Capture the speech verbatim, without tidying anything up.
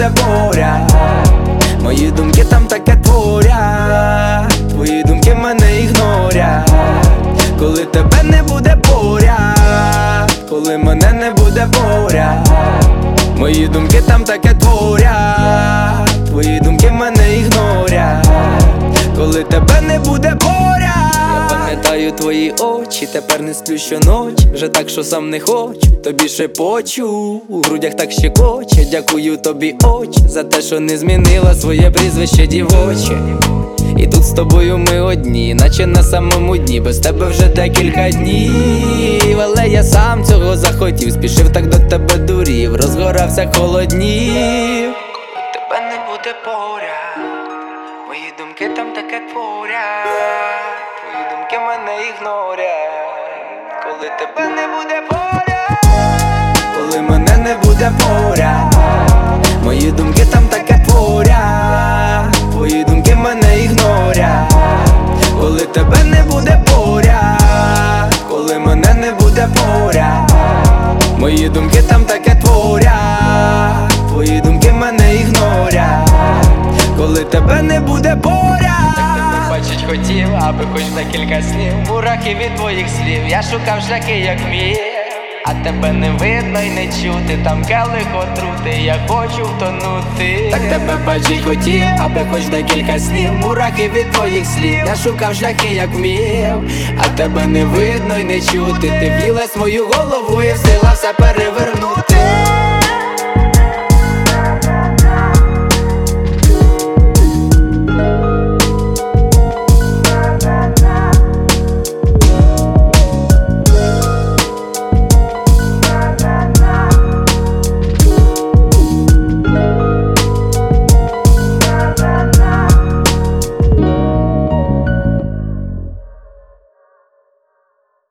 буде поряд. Мої думки там таке творять, твої думки мене ігнорять. Коли тебе не буде поряд, коли мене не буде поряд. Мої думки там таке творять, твої думки мене ігнорять. Коли тебе не буде поряд. Я пам'ятаю твої очі, тепер не сплю щоночі. Вже так, що сам не хочу, тобі шепочу. У грудях так щекоче, дякую тобі, очі, за те, що не змінила своє прізвище дівоче. І тут з тобою ми одні, наче на самому дні. Без тебе вже декілька днів, але я сам цього захотів. Спішив так до тебе дурів, розгорався, холоднів. Тебе не буде поряд, мої думки там таке творять. Твої думки мене ігнорять. Коли тебе не буде поряд, коли мене не буде поряд. Мої думки там таке творять. Твої думки мене ігнорять. Коли тебе не буде поряд, коли мене не буде поряд. Мої думки там таке творять. Твої думки мене ігнорять. Коли тебе не буде поряд. Так тебе бачить хотів, аби хоч декілька снів. Мурахи від твоїх слів, я шукав шляхи як міг. А тебе не видно й не чути, там келих отрути, я хочу втонути. Так тебе бачить хотів, аби хоч декілька снів. Мурахи від твоїх слів, я шукав шляхи як вмів. А тебе не видно й не чути, ти в'їлась в мою голову і встигла все перевернути.